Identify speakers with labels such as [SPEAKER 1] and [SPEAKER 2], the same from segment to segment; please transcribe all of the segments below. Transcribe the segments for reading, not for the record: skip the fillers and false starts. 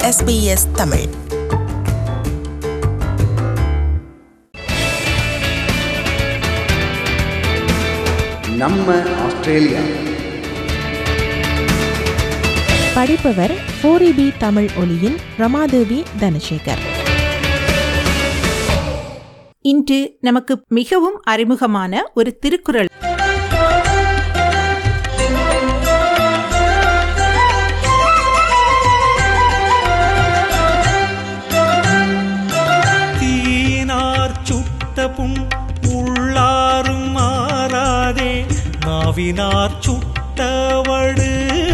[SPEAKER 1] SBS Tamil.
[SPEAKER 2] நம்ம Australia.
[SPEAKER 1] படிப்பவர் 4EB Tamil ஒலியின் ரமாதேவி தனசேகர்.
[SPEAKER 3] இன்று நமக்கு மிகவும் அறிமுகமான ஒரு திருக்குறள்.
[SPEAKER 4] தீனார் சுட்டபும் உள்ளாரும் மாறாதே நாவினார் சுட்டவடு.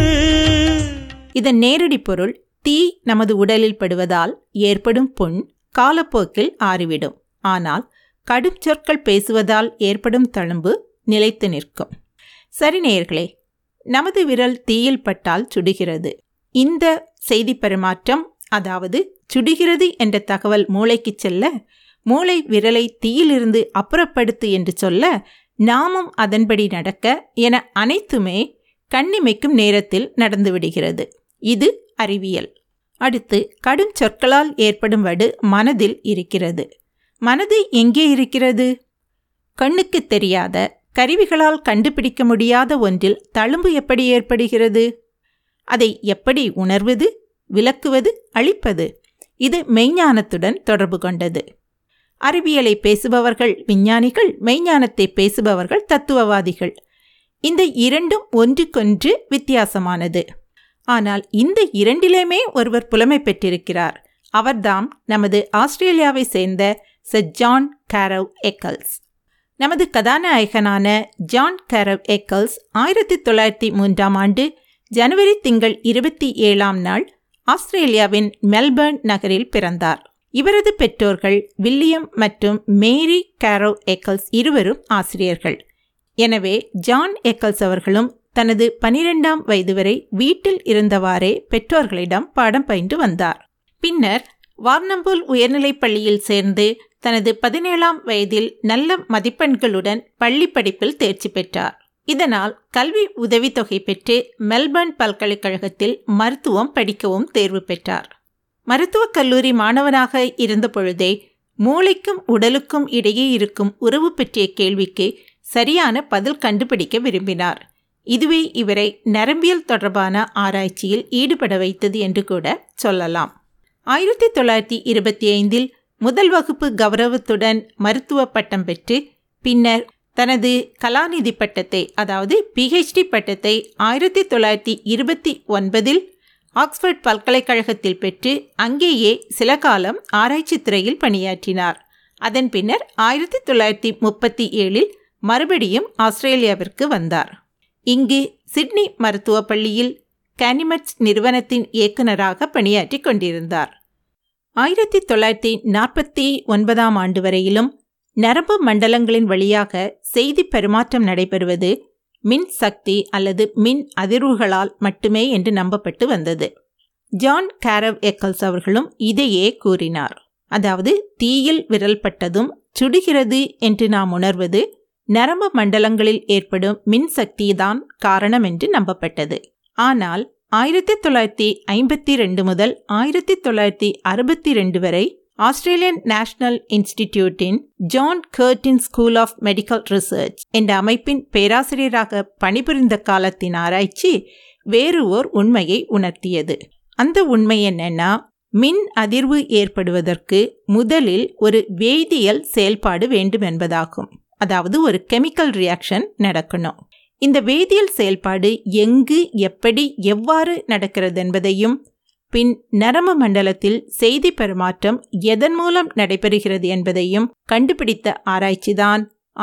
[SPEAKER 3] இதன் நேரடி பொருள், தீ நமது உடலில் படுவதால் ஏற்படும் புண் காலப்போக்கில் ஆறிவிடும். ஆனால் கடும் சொற்கள் பேசுவதால் ஏற்படும் தழும்பு நிலைத்து நிற்கும். சரி நேயர்களே, நமது விரல் தீயில் பட்டால் சுடுகிறது. இந்த செய்தி பரிமாற்றம், அதாவது சுடுகிறது என்ற தகவல் மூளைக்கு செல்ல, மூளை விரலை தீயிலிருந்து அப்புறப்படுத்து என்று சொல்ல, நாமும் அதன்படி நடக்க என அனைத்துமே கண்ணிமைக்கும் நேரத்தில் நடந்துவிடுகிறது. இது அறிவியல். அடுத்து, கடும் சொற்களால் ஏற்படும் வடு மனதில் இருக்கிறது. மனது எங்கே இருக்கிறது? கண்ணுக்கு தெரியாத, கருவிகளால் கண்டுபிடிக்க முடியாத ஒன்றில் தழும்பு எப்படி ஏற்படுகிறது? அதை எப்படி உணர்வது, விளக்குவது, அழிப்பது? இது மெய்ஞானத்துடன் தொடர்பு கொண்டது. அறிவியலை பேசுபவர்கள் விஞ்ஞானிகள், மெய்ஞானத்தை பேசுபவர்கள் தத்துவவாதிகள். இந்த இரண்டும் ஒன்றுக்கொன்று வித்தியாசமானது. ஆனால் இந்த இரண்டிலுமே ஒருவர் புலமை பெற்றிருக்கிறார். அவர்தாம் நமது ஆஸ்திரேலியாவை சேர்ந்த சர் ஜான் கேரவ் எக்கல்ஸ். நமது கதாநாயகனான ஜான் கேரவ் எக்கல்ஸ் 1903 ஆண்டு ஜனவரி திங்கள் 27 நாள் ஆஸ்திரேலியாவின் மெல்பர்ன் நகரில் பிறந்தார். இவரது பெற்றோர்கள் வில்லியம் மற்றும் மேரி கேரவ் எக்கல்ஸ் இருவரும் ஆசிரியர்கள். எனவே ஜான் எக்கல்ஸ் அவர்களும் தனது 12ஆம் வயது வரை வீட்டில் இருந்தவாறே பெற்றோர்களிடம் பாடம் பயின்று வந்தார். பின்னர் வார்னம்பூல் உயர்நிலைப் பள்ளியில் சேர்ந்து தனது 17ஆம் வயதில் நல்ல மதிப்பெண்களுடன் பள்ளி படிப்பில் தேர்ச்சி பெற்றார். இதனால் கல்வி உதவித்தொகை பெற்று மெல்பர்ன் பல்கலைக்கழகத்தில் மருத்துவம் படிக்கவும் தேர்வு பெற்றார். மருத்துவக் கல்லூரி மாணவனாக இருந்த பொழுதே மூளைக்கும் உடலுக்கும் இடையே இருக்கும் உறவு பற்றிய கேள்விக்கு சரியான பதில் கண்டுபிடிக்க விரும்பினார். இதுவே இவரை நரம்பியல் தொடர்பான ஆராய்ச்சியில் ஈடுபட வைத்தது என்று கூட சொல்லலாம். 1925 முதல் வகுப்பு கௌரவத்துடன் மருத்துவ பட்டம் பெற்று பின்னர் தனது கலாநிதி பட்டத்தை, அதாவது PhD பட்டத்தை 1929 ஆக்ஸ்போர்ட் பல்கலைக்கழகத்தில் பெற்று அங்கேயே சில காலம் ஆராய்ச்சி துறையில் பணியாற்றினார். அதன் பின்னர் 1937 மறுபடியும் ஆஸ்திரேலியாவிற்கு வந்தார். இங்கு சிட்னி மருத்துவ பள்ளியில் கேனிமெட்ஸ் நிறுவனத்தின் இயக்குநராக பணியாற்றி கொண்டிருந்தார். 1949 ஆண்டு வரையிலும் நரம்பு மண்டலங்களின் வழியாக செய்தி பரிமாற்றம் நடைபெறுவது மின் சக்தி அல்லது மின் அதிர்வுகளால் மட்டுமே என்று நம்பப்பட்டு வந்தது. ஜான் கேரவ் எக்கல்ஸ் அவர்களும் இதையே கூறினார். அதாவது தீயில் விரல் பட்டதும் சுடுகிறது என்று நாம் உணர்வது நரம்பு மண்டலங்களில் ஏற்படும் மின்சக்திதான் காரணம் என்று நம்பப்பட்டது. ஆனால் 1952 முதல் 1962 வரை ஆஸ்திரேலியன் நேஷனல் இன்ஸ்டிடியூட்டின் John Curtin school of medical research என்ற அமைப்பின் பேராசிரியராக பணிபுரிந்த காலத்தின் ஆராய்ச்சி வேறு ஓர் உண்மையை உணர்த்தியது. அந்த உண்மை என்னன்னா, மின் அதிர்வு ஏற்படுவதற்கு முதலில் ஒரு வேதியியல் செயல்பாடு வேண்டும் என்பதாகும். அதாவது ஒரு கெமிக்கல் ரியாக்ஷன் நடக்கணும். இந்த வேதியியல் செயல்பாடு எங்கு, எப்படி, எவ்வாறு நடக்கிறது என்பதையும், பின் நரம்பு மண்டலத்தில் செய்தி பரிமாற்றம் எதன் மூலம் நடைபெறுகிறது என்பதையும் கண்டுபிடித்த ஆராய்ச்சிதான்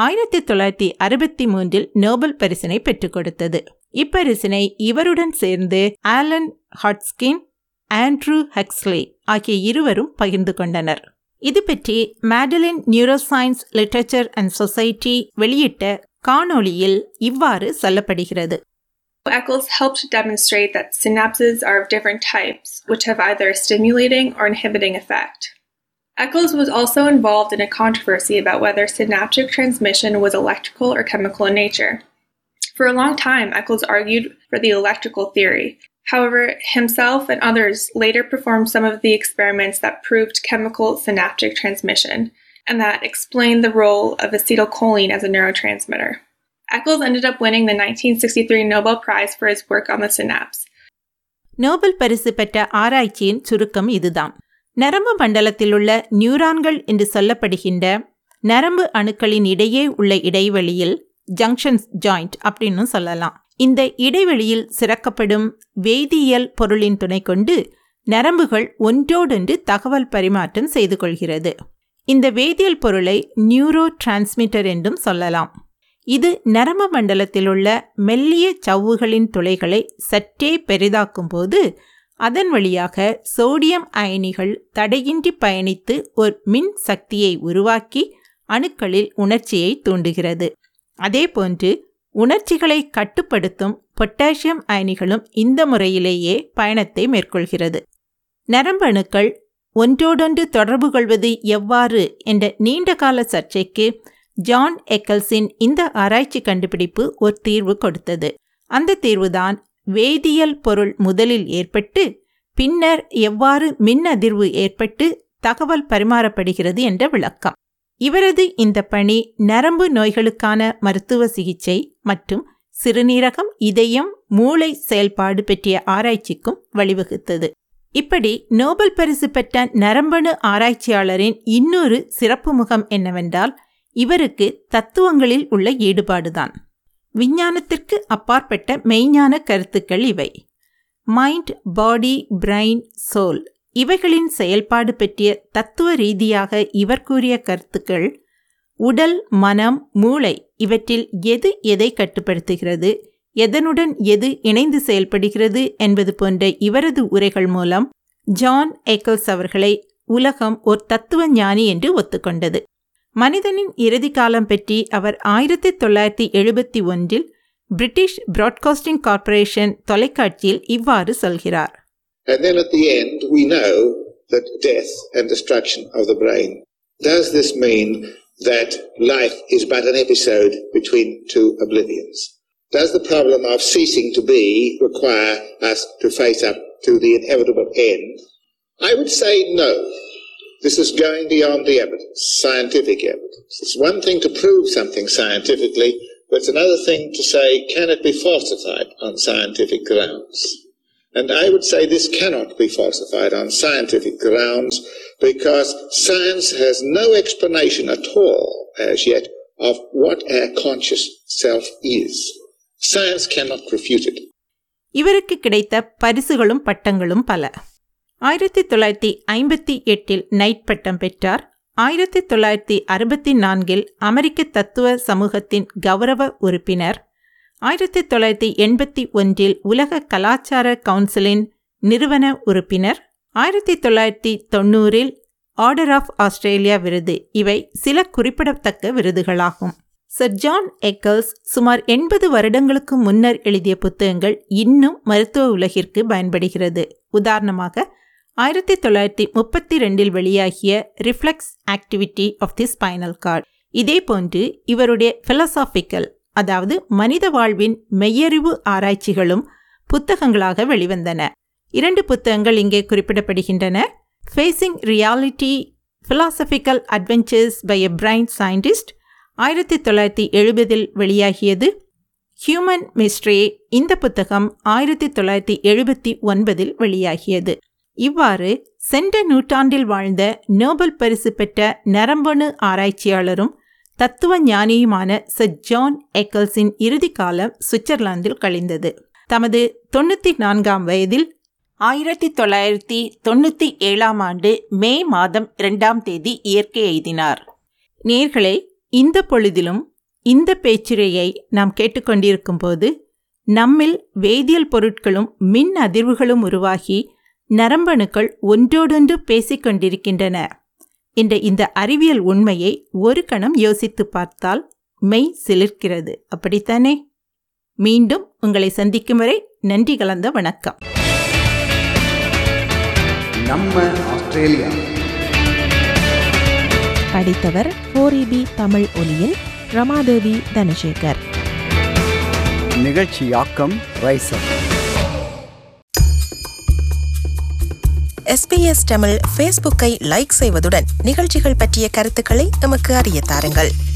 [SPEAKER 3] 1963 நோபல் பரிசினை பெற்றுக் கொடுத்தது. இப்பரிசினை இவருடன் சேர்ந்து ஆலன் ஹட்ஸ்கின், ஆண்ட்ரூ ஹக்ஸ்லி ஆகிய இருவரும் பகிர்ந்து கொண்டனர். இது பற்றி மேடலின் நியூரோசைன்ஸ் லிட்டரேச்சர் அண்ட் சொசைட்டி வெளியிட்ட காணொளியில் இவ்வாறு சொல்லப்படுகிறது.
[SPEAKER 5] Eccles helped demonstrate that synapses are of different types, which have either a stimulating or inhibiting effect. Eccles was also involved in a controversy about whether synaptic transmission was electrical or chemical in nature. For a long time, Eccles argued for the electrical theory, However, himself and others later performed some of the experiments that proved chemical synaptic transmission and that explained the role of acetylcholine as a neurotransmitter. Eccles ended up winning the 1963 Nobel Prize for his work on the synapse.
[SPEAKER 3] Nobel பரிசு பெற்ற ஆராய்ச்சியின் சுருக்கம் இதுதான். நரம்பு மண்டலத்தில் உள்ள நியூரான்கள் என்று சொல்லப்படுகின்ற நரம்பு அணுக்களின் இடையே உள்ள இடைவெளியில் ஜங்ஷன்ஸ் ஜாயிண்ட் அப்படின்னு சொல்லலாம். இந்த இடைவெளியில் சிறக்கப்படும் வேதியியல் பொருளின் துணை கொண்டு நரம்புகள் ஒன்றோடொன்று தகவல் பரிமாற்றம் செய்து கொள்கிறது. இந்த வேதியியல் பொருளை நியூரோ டிரான்ஸ்மிட்டர் என்றும் சொல்லலாம். இது நரம்பு மண்டலத்தில் உள்ள மெல்லிய சவ்வுகளின் துளைகளை சற்றே பெரிதாக்கும் போது அதன் வழியாக சோடியம் அயனிகள் தடையின்றி பயணித்து ஒரு மின் சக்தியை உருவாக்கி அணுக்களில் உணர்ச்சியை தூண்டுகிறது. அதேபோன்று உணர்ச்சிகளை கட்டுப்படுத்தும் பொட்டாசியம் அயனிகளும் இந்த முறையிலேயே பயணத்தை மேற்கொள்கிறது. நரம்பு அணுக்கள் ஒன்றோடொன்று தொடர்பு கொள்வது எவ்வாறு என்ற நீண்டகால சர்ச்சைக்கு ஜான் எக்கல்ஸின் இந்த ஆராய்ச்சி கண்டுபிடிப்பு ஒரு தீர்வு கொடுத்தது. அந்த தீர்வுதான் வேதியியல் பொருள் முதலில் ஏற்பட்டு பின்னர் எவ்வாறு மின் அதிர்வு ஏற்பட்டு தகவல் பரிமாறப்படுகிறது என்ற விளக்கம். இவரது இந்த பணி நரம்பு நோய்களுக்கான மருத்துவ சிகிச்சை மற்றும் சிறுநீரகம், இதயம், மூளை செயல்பாடு பற்றிய ஆராய்ச்சிக்கும் வழிவகுத்தது. இப்படி நோபல் பரிசு பெற்ற நரம்பணு ஆராய்ச்சியாளரின் இன்னொரு சிறப்பு முகம் என்னவென்றால் இவருக்கு தத்துவங்களில் உள்ள ஈடுபாடுதான். விஞ்ஞானத்திற்கு அப்பாற்பட்ட மெய்ஞான கருத்துக்கள் இவை. மைண்ட், பாடி, பிரெயின், சோல் இவைகளின் செயல்பாடு பற்றிய தத்துவ ரீதியாக இவர் கூறிய கருத்துக்கள் உடல், மனம், மூளை இவற்றில் எது எதை கட்டுப்படுத்துகிறது, எதனுடன் எது இணைந்து செயல்படுகிறது என்பது போன்ற இவரது உரைகள் மூலம் ஜான் எக்கல்ஸ் அவர்களை உலகம் ஒரு தத்துவ ஞானி என்று ஒத்துக்கொண்டது. மனிதனின் இறுதி காலம் பற்றி அவர் 1971 பிரிட்டிஷ் பிராட்காஸ்டிங் கார்ப்பரேஷன் தொலைக்காட்சியில் இவ்வாறு சொல்கிறார்.
[SPEAKER 6] And then at the end we know that death and destruction of the brain. Does this mean that life is but an episode between two oblivions? Does the problem of ceasing to be require us to face up to the inevitable end? I would say no. This is going beyond the evidence, scientific evidence. It's one thing to prove something scientifically, but it's another thing to say, can it be falsified on scientific grounds? And I would say this cannot be falsified on scientific grounds because science has no explanation at all as yet of what our conscious self is. Science cannot refute it.
[SPEAKER 3] இவருக்கு கிடைத்த பரிசுகளும் பட்டங்களும் பல. 1958 night பட்டம் பெற்றார். 1964 அமெரிக்க தத்துவ சமூகத்தின் கௌரவ உறுப்பினர். 1981 உலக கலாச்சார கவுன்சிலின் நிறுவன உறுப்பினர். 1990 ஆர்டர் ஆஃப் ஆஸ்திரேலியா விருது. இவை சில குறிப்பிடத்தக்க விருதுகளாகும். சர் ஜான் எக்கல்ஸ் சுமார் 80 வருடங்களுக்கு முன்னர் எழுதிய புத்தகங்கள் இன்னும் மருத்துவ உலகிற்கு பயன்படுகிறது. உதாரணமாக 1932 வெளியாகிய reflex activity of the spinal cord. இதேபோன்று இவருடைய பிலசாபிக்கல், அதாவது மனித வாழ்வின் மெய்யறிவு ஆராய்ச்சிகளும் புத்தகங்களாக வெளிவந்தன. 2 புத்தகங்கள் இங்கே குறிப்பிடப்படுகின்றன. Facing reality, philosophical adventures by a brain scientist 1970 வெளியாகியது. ஹியூமன் மிஸ்ட்ரி, இந்த புத்தகம் 1979 வெளியாகியது. இவ்வாறு சென்ற நூற்றாண்டில் வாழ்ந்த நோபல் பரிசு பெற்ற நரம்பணு ஆராய்ச்சியாளரும் தத்துவ ஞானியுமான சர் ஜான் எக்கல்ஸின் இறுதி காலம் சுவிட்சர்லாந்தில் கழிந்தது. தமது 94ஆம் வயதில் 1997 மே மாதம் 2ஆம் தேதி இயற்கை எய்தினார். நேர்களே, இந்த பொழுதிலும் இந்த பேச்சுரையை நாம் கேட்டுக்கொண்டிருக்கும் போது நம்மில் வேதியியல் பொருட்களும் மின் அதிர்வுகளும் உருவாகி நரம்பணுக்கள் ஒன்றோடொன்று பேசிக்கொண்டிருக்கின்றன என்ற இந்த அறிவியல் உண்மையை ஒரு கணம் யோசித்து பார்த்தால் மெய் சிலிர்க்கிறது. அப்படித்தானே? மீண்டும் உங்களை சந்திக்கும் வரை நன்றி கலந்த வணக்கம்.
[SPEAKER 2] நம்ம ஆஸ்திரேலியா.
[SPEAKER 1] படித்தவர் 4EB தமிழ் ஒலியின் ரமாதேவி தனசேகர்.
[SPEAKER 2] நிகழ்ச்சியாக்கம் ரைசர்.
[SPEAKER 1] SBS தமிழ் ஃபேஸ்புக்கை லைக் செய்வதுடன் நிகழ்ச்சிகள் பற்றிய கருத்துக்களை எமக்கு அறிய தாருங்கள்.